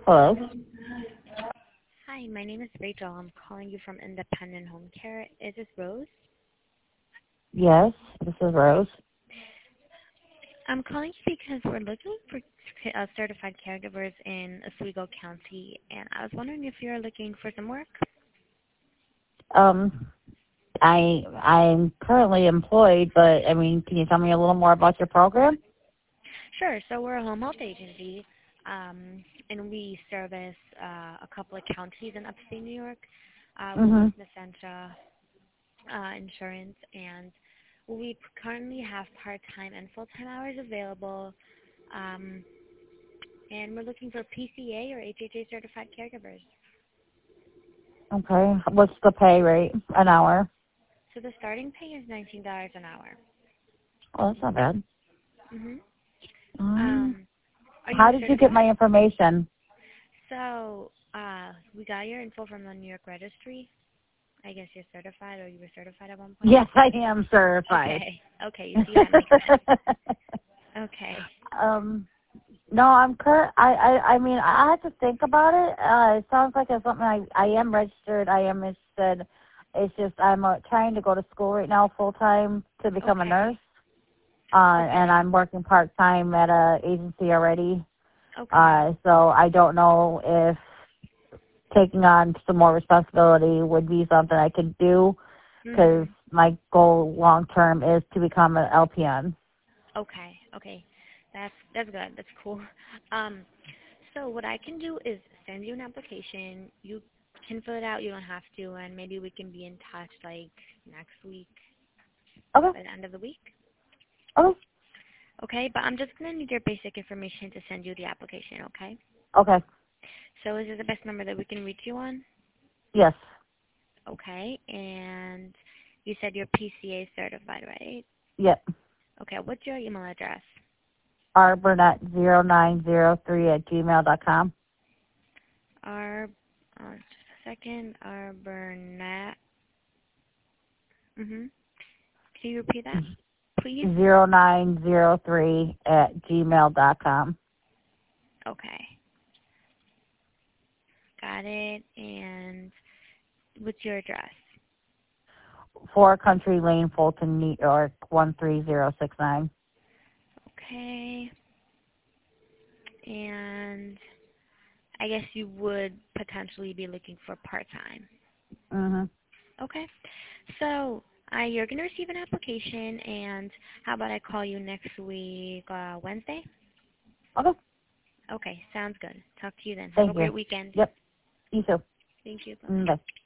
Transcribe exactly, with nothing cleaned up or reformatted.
Hello? Hi, my name is Rachel. I'm calling you from Independent Home Care. Is this Rose? Yes, this is Rose. I'm calling you because we're looking for uh, certified caregivers in Oswego County, and I was wondering if you're looking for some work. Um, I, I'm currently employed, but, I mean, can you tell me a little more about your program? Sure. So we're a home health agency, um, and we service uh, a couple of counties in upstate New York. Uh, we work Mm-hmm. with Essentia uh, Insurance, and we currently have part-time and full-time hours available. Um, and we're looking for P C A or H H A certified caregivers. Okay. What's the pay rate an hour? So the starting pay is nineteen dollars an hour. Oh, that's not bad. Mhm. Um, Um, are how you did you get certified? my information? So uh, we got your info from the New York Registry. I guess you're certified, or you were certified at one point. Yes, I am certified. Okay. Okay. You see, that makes sense. Okay. um, no, I'm cur- I, I, I mean, I have to think about it. Uh, it sounds like it's something I, I am registered. I am interested. It's just I'm uh, trying to go to school right now full time to become a Okay. nurse. Uh, and Okay. I'm working part time at a agency already. Okay. Uh, so I don't know if taking on some more responsibility would be something I could do because Mhm. my goal long term is to become an L P N. Okay. Okay. That's that's good. That's cool. Um, so what I can do is send you an application. You can fill it out. You don't have to, and maybe we can be in touch like next week, Okay. by the end of the week. Okay. Okay. But I'm just gonna need your basic information to send you the application. Okay. Okay. So is this the best number that we can reach you on? Yes. Okay. And you said you're P C A certified, right? Yep. Okay. What's your email address? R Burnett zero nine zero three at gmail dot com. R. Uh, just a second. R. Burnett. Mhm. Can you repeat that, please? Zero nine zero three at gmail dot com. Okay. Got it. And what's your address? Four Country Lane, Fulton, New York one three zero six nine. Okay. And I guess you would potentially be looking for part-time. Mhm. Okay. So uh, you're going to receive an application, and how about I call you next week, uh, Wednesday? Okay. Okay. Sounds good. Talk to you then. Have a Thank you. great weekend. Yep. You too. Thank you. Mm, Bye-bye. bye.